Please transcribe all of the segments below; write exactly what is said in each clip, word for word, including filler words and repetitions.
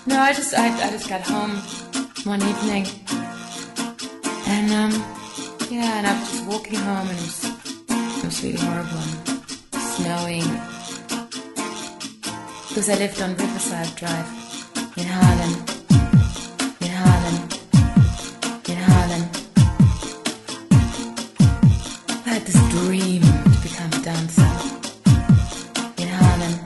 No, I just I, I just got home one evening, and um yeah, and I was just walking home, and it was, it was really horrible and snowing, because I lived on Riverside Drive in Harlem, in Harlem, in Harlem. I had this dream to become a dancer in Harlem.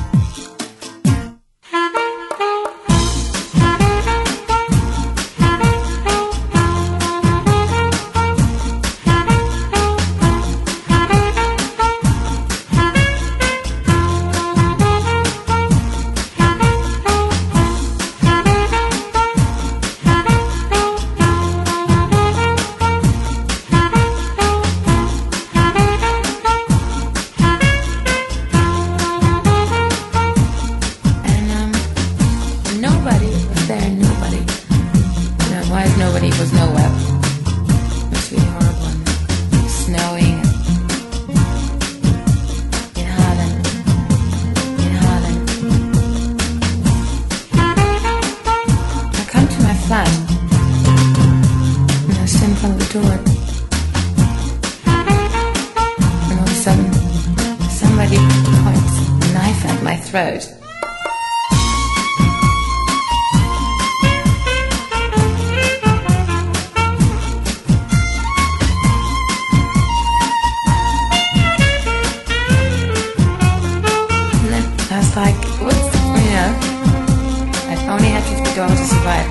Nobody was there, nobody. You know, why nobody was nowhere. It was really horrible and snowing in Harlem, in Harlem. I come to my flat and I stand in front of the door, and all of a sudden somebody points a knife at my throat. I was like, what's, you know, I only had fifty dollars to survive,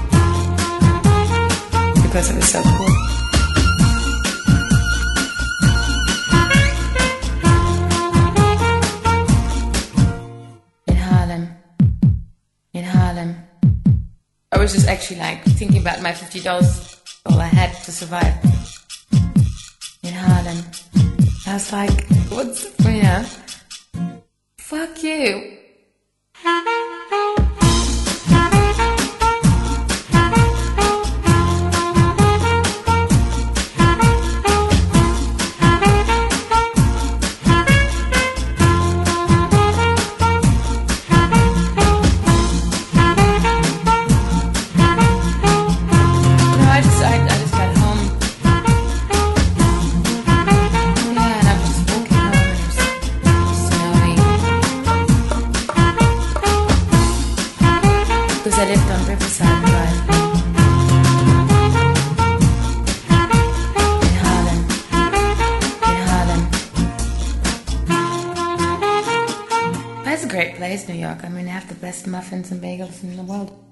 because it was so cool. In Harlem, in Harlem. I was just actually like thinking about my fifty dollars, all I had to survive. In Harlem. I was like, what's, you know, fuck you. Because I lived on Riverside Drive in Harlem, in Harlem. That's a great place, New York. I mean, they have the best muffins and bagels in the world.